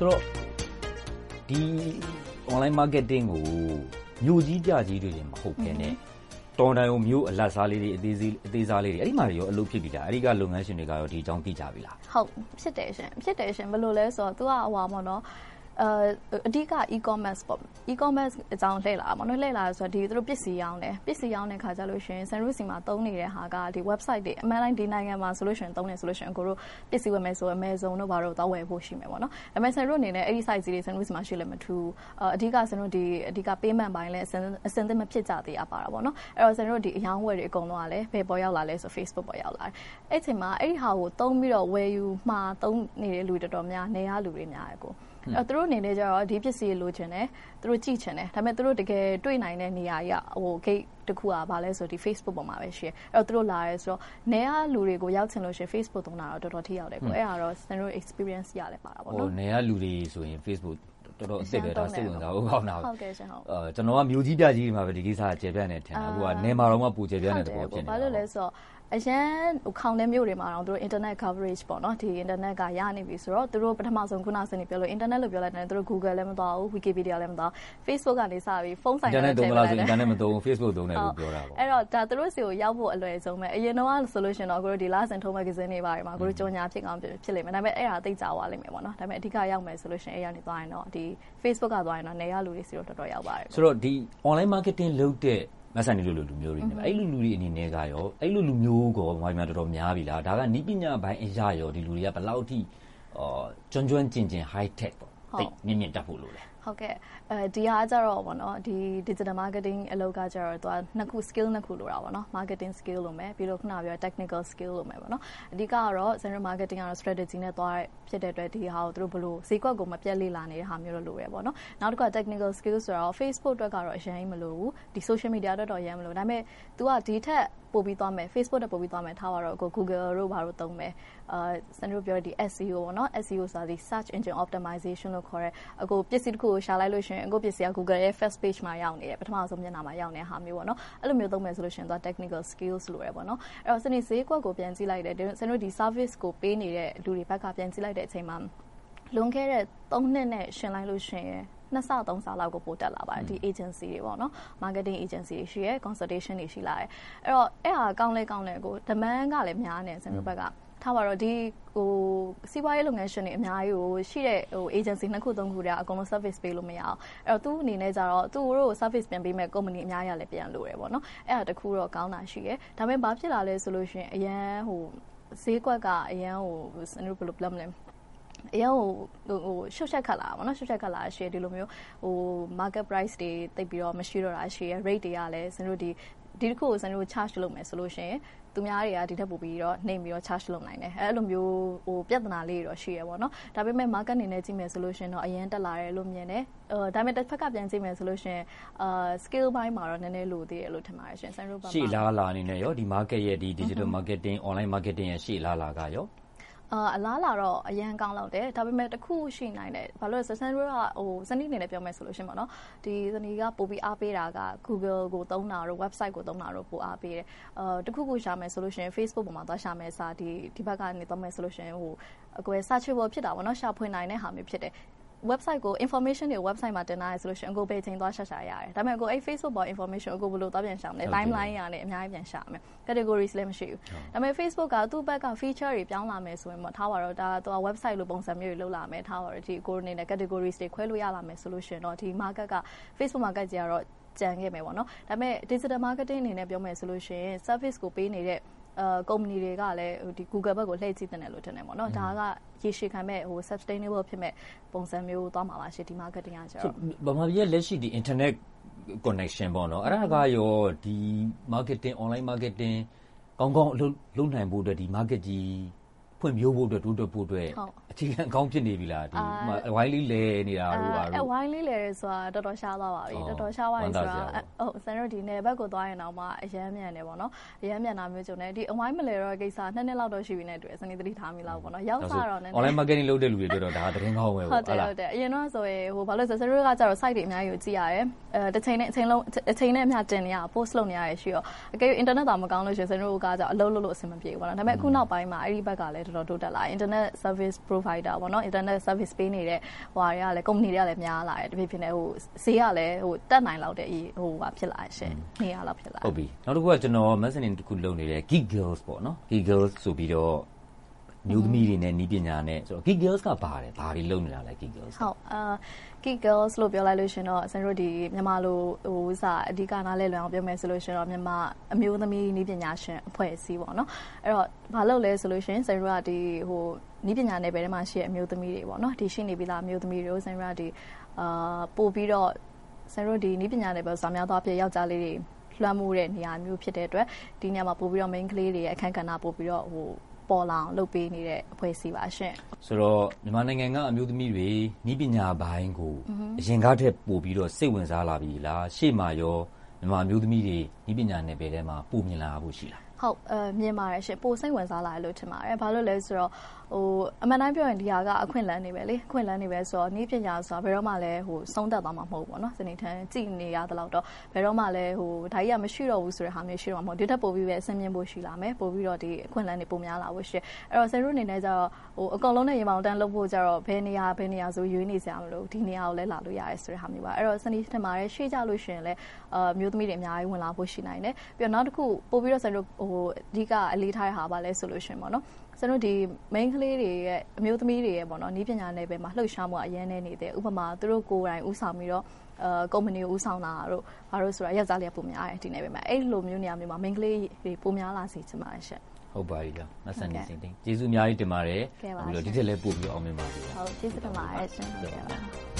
ဆိုတော့ဒီ online marketing ကိုမျိုးကြီးကြကြီးတွေမဟုတ်ဘဲနဲ့တော်တိုင်ကိုမျိုးအလတ်စားလေးတွေအသေးစားလေးတွေအဲ့ဒီမှာရောအလုပ်ဖြစ်ပြီလားအဲ့ဒီကလုပ်ငန်းရှင်တွေကရောဒီအကြောင်းသိကြပြီလားဟုတ်ဖြစ်တယ်ရှင်ဘယ်လိုလဲဆိုတော့ तू ကဟိုပါပေါ့နော်အဓိက e-commerce ပေါ့ e-commerce အကြောင်းလှည့်လာပါတော့လှည့်လာဆိုတော့ဒီသူတို့ပစ္စည်းရောင်းတဲ့ခါကြလို့ရှိရင် Sunroot စီမှာသုံးနေတဲ့ဟာကဒီ website တွေအမှန်တိုင်းဒီနိုင်ငံမှာဆိုလို့ရှိရင်သုံးနေဆိုလို့ရှိရင်ကိုတို့ပစ္စည်းဝယ်မယ်ဆို Amazon တို့ဘာလို့တော့ဝယ်ဖို့ရှိမယ်ပေါ့နော်ဒါပေမဲ့ Sunroot အနေနဲ့အဲ့ဒီ site ကြီးတွေ Sunroot စီမှာရှိလည်းမထူအဓိက Sunroot ဒီအဓိက payment ပိုင်းလည်းအစင်သစ်မဖြစ်ကြသေးပါတာပေါ့နော်အဲ့တော့ Sunroot ဒီအယောင်းဝယ်တွေအကုန်လုံးကလည်းဘယ်ပေါ်ရောက်လာလဲဆို Facebook ပေါ်ရောက်လာတယ်အဲ့ချိန်မှာအဲ့ဒီဟာကိုသုံးပြီးတော့ဝယ်ယူမှာသုံးနေတဲ့လူတော်တော်များနေရလူတွေများတယ်ကိုသူတို့အနေနဲ့ကျတော့ဒီပစ္စည်းလိုချင်တယ်သူတို့ကြည့်ချင်တယ်ဒါပေမဲ့သူတို့တကယ်တွေ့နိုင်တဲ့နေရာကြီးဟို gate တစ်ခုကဘာလဲဆိုဒီ Facebook ပေါ်မှာပဲရှိတယ်အဲ့တော့သူတို့လာရဲဆိုတော့နေရလူတွေကိုရောက်ချင်လို့ရှိရင် Facebook သုံးတာတော့တော်တော်ထိရောက်တယ်ကိုအဲ့ဒါတော့ standard experience ရတယ်ပါတာပေါ့နော်ဟိုနေရလူတွေဆိုရင် Facebook တော်တော်အစ်စ်ပဲဒါစိတ်ဝင်စားဖို့ကောင်းတာဟုတ်ကဲ့ရှင်ဟုတ်ကျွန်တော်ကမျိုးကြီးပြကြီးတွေမှာပဲဒီကိစ္စကကျေပြန့်နေထင်တာအခုကနေမှာတော့မှပူကျေပြန့်နေတဲ့ပုံဖြစ်နေဘာလို့လဲဆိုတော့အရင်ခေါင်းထဲမျိုးတွေမှာတော့သူတို့ internet coverage ပေါ့နော်ဒီ internet ကရနေပြီဆိုတော့သူတို့ပထမဆုံးခုနစနေပြောလို့ internet လို့ပြောလိုက်တယ်သူတို့ Google လည်းမသွားဘူး Wikipedia လည်းမသွား Facebook ကနေစပြီးဖုန်းဆိုင်နဲ့ချိန်လိုက်တယ် internet မသုံး Facebook သုံးတယ်လို့ပြောတာပေါ့အဲ့တော့ဒါသူတို့စီကိုရောက်ဖို့အလွယ်ဆုံးပဲအရင်တော့ဆိုလို့ရှင်တော့ကိုတို့ဒီ last and ထုံး magazine တွေပါတယ်မှာကိုတို့ကြော်ညာဖြစ်ကောင်းဖြစ်လိမ့်မယ်ဒါပေမဲ့အဲ့ဒါသိကြသွားလိမ့်မယ်ပေါ့နော်ဒါပေမဲ့အဓိကရောက်မယ်ဆိုလို့ရှင်အဲ့ရနေသွားရင်တော့ဒီ Facebook ကသွားရင်တော့နေရလူတွေစီတော့တော်တော်ရောက်ပါတယ်ဆိုတော့ဒီ online marketing လုပ်တဲ့မဆန်နေလူမျိုးတွေနေအဲ့လူတွေအနေနဲ့ကရောအဲ့လူမျိုးကိုဘာမှတော်တော်များပြီလားဒါကနီးပညာပိုင်းအရာရောဒီလူတွေကဘယ်လောက်ထိကျွမ်းကျင် high tech ပေါ့တိတ်မြင့်တက်ဖို့လို့လဲဟုတ်ကဲ့ဒီဟာကြတော့ပေါ့နော်ဒီ digital marketing အလုပ်ကကြတော့သူကနှစ်ခု skill နှစ်ခုလိုတာပေါ့နော် marketing skill လို့မယ်ပြီးတော့ခုနပြော technical skill လို့မယ်ပေါ့နော်အဓိကကတော့ general marketing ကတော့ strategy နဲ့သွားဖြစ်တဲ့အတွက်ဒီဟာကိုသူတို့ဘယ်လိုဈေးကွက်ကိုမပြတ်လေ့လာနေတဲ့ဟာမျိုးလိုရပေါ့နော်နောက်တစ်ခုက technical skill ဆိုတော့ Facebook အတွက်ကတော့အရင်မလိုဘူးဒီ social media အတွက်တော့အရင်မလိုဒါပေမဲ့ तू ကဒီထက်ပို့ပြီးသွားမယ် Facebook နဲ့ပို့ပြီးသွားမယ်ထားပါတော့ကို Google တို့ဘာလို့သုံးမယ်စံတို့ပြောဒီ SEO ပေါ့နော် SEO ဆိုတာဒီ search engine optimization လို့ခေါ်တဲ့အခုပစ္စည်းတစ်ခုကိုရှာလိုက်လို့ရှိရင်အခုပစ္စည်းက Google ရဲ့ first page မှာရောက်နေတယ်ပထမဆုံးမျက်နှာမှာရောက်နေတဲ့ဟာမျိုးပေါ့နော်အဲ့လိုမျိုးသုံးမယ်ဆိုလို့ရှိရင်သူက technical skills လို့ရပေါ့နော်အဲ့တော့စနေဈေးကွက်ကိုပြန်ကြည့်လိုက်တယ်စံတို့ဒီ service ကိုပေးနေတဲ့လူတွေဘက်ကပြန်ကြည့်လိုက်တဲ့အချိန်မှာလွန်ခဲ့တဲ့3နှစ်နဲ့ရှင်းလိုက်လို့ရှိရင်2ဆ3ဆလောက်ကိုပို့တက်လာပါတယ်ဒီ agency တွေပေါ့နော် marketing agency တွေရှိရဲ consultation တွေရှိလာတယ်အဲ့တော့အဲ့ဟာကောင်းလဲကို demand ကလည်းများနေစံတို့ဘက်ကထားပါတော့ဒီဟိုစီးပွားရေးလုပ်ငန်းရှင်တွေအများကြီးကိုရှိတဲ့ဟို agency နှစ်ခုသုံးခုတည်းအကုန်လုံး service ပေးလို့မရအောင်အဲ့တော့သူ့အနေနဲ့ကြတော့သူတို့ service ပြန်ပေးမဲ့ company အများကြီးလည်းပြန်လို့ရပေါ့နော်အဲ့ဒါတခုတော့ကောင်းတာရှိရဲဒါပေမဲ့ဘာဖြစ်လာလဲဆိုလို့ရှိရင်အရန်ဟိုဈေးကွက်ကအရန်ဟိုစံတို့ဘယ်လိုပြောမလဲအရင်ဟိုရှုပ်ချက်ခတ်လာပါတော့ရှုပ်ချက်ခတ်လာရှယ်ဒီလိုမျိုးဟို market price တွေတိတ်ပြီးတော့မရှိတော့တာရှယ် rate တွေကလည်းစံတို့ဒီတစ်ခုကိုစံတို့ charge လုပ်မယ်ဆိုလို့ရှိရင်သူများတွေကဒီထက်ပိုပြီးတော့နှိမ်ပြီးတော့ charge လုပ်နိုင်တယ်အဲ့လိုမျိုးဟိုပြဿနာလေးတွေတော့ရှိရပါတော့ဒါပေမဲ့ market အနေနဲ့ကြည့်မယ်ဆိုလို့ရှိရင်တော့အရင်တက်လာတယ်လို့မြင်တယ်ဒါပေမဲ့တစ်ဖက်ကပြန်ကြည့်မယ်ဆိုလို့ရှိရင်skill ဘိုင်းမှာတော့နည်းနည်းလိုသေးတယ်လို့ထင်ပါတယ်ရှင်စံတို့ပါရှေ့လားလာအနေနဲ့ရောဒီ market ရဲ့ဒီ digital marketing online marketing ရဲ့ရှေ့လားလာကရောအလားလာတော့အရန်ကောင်းလောက်တယ်ဒါပေမဲ့တခုရှိနိုင်တယ်ဘာလို့လဲဆိုတော့ Sandro ကဟိုစနီးအနေနဲ့ပြောမယ်ဆိုလို့ရှိရင်ပေါ့နော်ဒီစနီးကပို့ပြီးအားပေးတာက Google ကိုသုံးတာတို့ website ကိုသုံးတာတို့ပို့အားပေးတယ်တခုခုရှာမယ်ဆိုလို့ရှိရင် Facebook ပေါ်မှာသွားရှာမယ်စာဒီဘက်ကနေသုံးမယ်ဆိုလို့ရှိရင်ဟိုအကွယ် searchable ဖြစ်တာပေါ့နော်ရှာဖွေနိုင်တဲ့ဟာမျိုးဖြစ်တယ်website ကို information တွေ website မှာတင်ထားရဆိုလို့ရှိရင်ကိုပဲချိန်သွားရှာရတယ်ဒါပေမဲ့ကိုအဲ့ Facebook ပေါ် information ကိုဘယ်လိုသွားပြန်ရှာမလဲ timeline ရနဲ့အများကြီးပြန်ရှာမယ် categories လည်းမရှိဘူးဒါပေမဲ့ Facebook ကသူ့ဘက်က feature တွေပြောင်းလာမယ်ဆိုရင်ပေါ့ထားပါတော့ဒါသူက website လိုပုံစံမျိုးတွေလုပ်လာမယ်ထားပါတော့ဒီကိုအနေနဲ့ categories တွေခွဲလို့ရလာမယ်ဆိုလို့ရှိရင်တော့ဒီ market က Facebook market ကြီးကတော့ကြံခဲ့မယ်ပေါ့နော်ဒါပေမဲ့ digital marketing အနေနဲ့ပြောမယ်ဆိုလို့ရှိရင် service ကိုပေးနေတဲ့ကုမ္ပဏီတွေကလည်းဒီ Google ဘက်ကိုလှည့်ကြည့်တယ်လို့ထင်တယ်ပေါ့နော်ဒါကရေရှည်ခံမဲ့ဟို sustainable ဖြစ်မဲ့ပုံစံမျိုးသွားမှာပါရှင့်ဒီ marketing ကကျတော့ဗမာပြည်ရဲ့လက်ရှိဒီ internet connection ပေါ့နော်အဲ့ဒါကရောဒီ marketing online marketing ကောင်းအလုပ်နိုင်ဖို့အတွက်ဒီ market ကြီးဖွံ့ဖြိုးဖို့အတွက်တိုးတက်ဖို့အတွက်အခြေခံကောင်းဖြစ်နေပြီလားဒီဝိုင်းလေးလဲနေတာတို့အားဝိုင်းလေးလဲဆိုတာတော်တော်ရှားသွားပါပြီတော်တော်ရှားသွားပြီဆိုတာဟုတ်စံတို့ဒီနယ်ဘက်ကိုသွားရင်တော့မှအရမ်းမြန်တယ်ပေါ့နော်အရမ်းမြန်တာမျိုးကြုံတယ်ဒီအဝိုင်းမလဲတော့ကိစ္စ2နှစ်လောက်တော့ရှိပြီနဲ့တွေ့စနေသတိထားမိလောက်ပေါ့နော်ရောက်စားတော့နည်းနည်း online marketing လုပ်တဲ့လူတွေတွေ့တော့ဒါသတင်းကောင်းပဲဟုတ်တယ်အရင်တော့ဆိုရင်ဟိုဘာလို့ဆိုစံတို့ကကျတော့ site တွေအများကြီးကိုကြည့်ရတယ်တစ်ချိန်နဲ့အချိန်နဲ့အမျှတင်နေရ post လုပ်နေရရရှိရောအကယ်၍ internet တောင်မကောင်းလို့ရှိရင်စံတို့ကကျတော့အလုပ်လုပ်လို့အဆင်မပြေဘူးပေါ့နော်ဒါပေမဲ့အခုနောက်ပိုင်းမှာအဲ့ဒီဘက်ကလည်းတော်တိုးတက်လာ internet service provider ပေါ့နော် internet service ပေးနေတဲ့ဟိုတွေကလည်း company တွေကလည်းများလာတယ်တဖြည်းဖြည်းနဲ့ဈေးကလည်းတက်နိုင်လောက်တဲ့ဖြစ်လာရှင်နေရလောက်ဖြစ်လာဟုတ်ပြီနောက်တစ်ခုကကျွန်တော် messaging တစ်ခုလုပ်နေတဲ့ Geek Girls ပေါ့နော် Geek Girls ဆိုပြီးတော့မျိုးသမီးတွေနဲ့နီးပညာနဲ့ဆိုတော့ Geek Girls ကဘာတွေလုပ်နေတာလဲ Geek Girls ဟုတ်Geek Girls လို့ပြောလိုက်လို့ရှင်တော့ကျွန်တော်တို့ဒီမြန်မာလိုစာအဓိကနားလဲလွယ်အောင်ပြောမယ်ဆိုလို့ရှင်တော့မြန်မာအမျိုးသမီးနီးပညာရှင်အဖွဲ့အစည်းပေါ့နော်အဲ့တော့ဘာလုပ်လဲဆိုလို့ရှင်ကျွန်တော်တို့ကဒီနီးပညာနယ်ပယ်ထဲမှာရှိတဲ့အမျိုးသမီးတွေပေါ့နော်ဒီရှိနေပြီလားအမျိုးသမီးတွေကိုကျွန်တော်တို့ကဒီပို့ပြီးတော့ကျွန်တော်တို့ဒီနီးပညာနယ်ပယ်စာများသောအဖြစ်ယောက်ျားလေးတွေလွှမ်းမိုးတဲ့နေရာမျိုးဖြစ်တဲ့အတွက်ဒီနေရာမှာပို့ပြီးတော့ main ကလေးတွေရဲ့အခန်းကဏ္ဍပို့ပြီးတော့ပေါ်လာအောင်လုပ်ပေးနေတဲ့အဖွဲ့အစည်းပါရှင်ဆိုတော့မြန်မာနိုင်ငံကအမျိုးသမီးတွေနီးပညာပိုင်းကိုအရင်ကတည်းကပို့ပြီးတော့စိတ်ဝင်စားလာပြီလားရှေ့မှာရောမြန်မာအမျိုးသမီးတွေနီးပညာနယ်ပယ်ထဲမှာပို့မြင်လာဖို့ရှိလားဟုတ်မြင်ပါတယ်ရှင်ပိုစိတ်ဝင်စားလာလို့ထင်ပါတယ်ဘာလို့လဲဆိုတော့အမှန်တိုင်းပြောရင်ဒီဟာကအခွင့်အလမ်းနေပဲလေအခွင့်အလမ်းနေပဲဆိုတော့နည်းပညာဆိုတာဘယ်တော့မှလည်းဆုံးသက်သွားမှာမဟုတ်ဘူးပေါ့နော်စနေထန်းကြည်နေရတဲ့လောက်တော့ဘယ်တော့မှလည်းဒါကြီးကမရှိတော့ဘူးဆိုတဲ့ဟာမျိုးရှိတော့မှာမဟုတ်ဒီထက်ပိုပြီးပဲအဆင်မြင့်ဖို့ရှိလာမယ်ပိုပြီးတော့ဒီအခွင့်အလမ်းတွေပိုများလာဖို့ရှိအဲ့တော့ဆယ်ရုအနေနဲ့ကျတော့အကောင်လုံးနဲ့ရေမောင်တန်းလုပ်ဖို့ကျတော့ဘယ်နေရာဆိုရွေးနေစရာမလိုဒီနေရာကိုလည်းလာလို့ရတယ်ဆိုတဲ့ဟာမျိုးပါအဲ့တော့စနေထန်းမှာလည်းရှေ့ကြလို့ရှိရင်လည်းမျိုးသမီးတွေအများကြီးဝင်လာဖို့ရှိနိုင်တယ်ပြီးတော့နောက်တစ်ခုပိုပြီးတော့ဆယ်ရုအဓိကအလေးထားတဲ့ဟာပါလဲဆိုလို့ရှိရင်ပေါ့နော်ကျွန်တော်ဒီ main ကလေးတွေရဲ့အမျိုးသမီးတွေရဲ့ပေါ့နော်နီးပညာနယ်ပယ်မှာလှုပ်ရှားမှုအရင်နေနေတယ်ဥပမာသူတို့ကိုယ်တိုင်ဥဆောင်ပြီးတော့ကုမ္ပဏီကိုဥဆောင်တာတို့ဘာလို့ဆိုတော့ယောက်ျားလေးပုံများတယ်ဒီနယ်ပယ်မှာအဲ့လိုမျိုးနေရာမျိုးမှာ main ကလေးတွေပုံများလာစေချင်ပါတယ်ရှင့်ဟုတ်ပါပြီ။မဆန်နေစင်တင်ကျေးဇူးအများကြီးတင်ပါတယ်။ပြီးတော့ဒီထက်လည်းပို့ပြီးအောင်မြင်ပါစေ။ဟုတ်ကျေးဇူးတင်ပါတယ်ရှင်။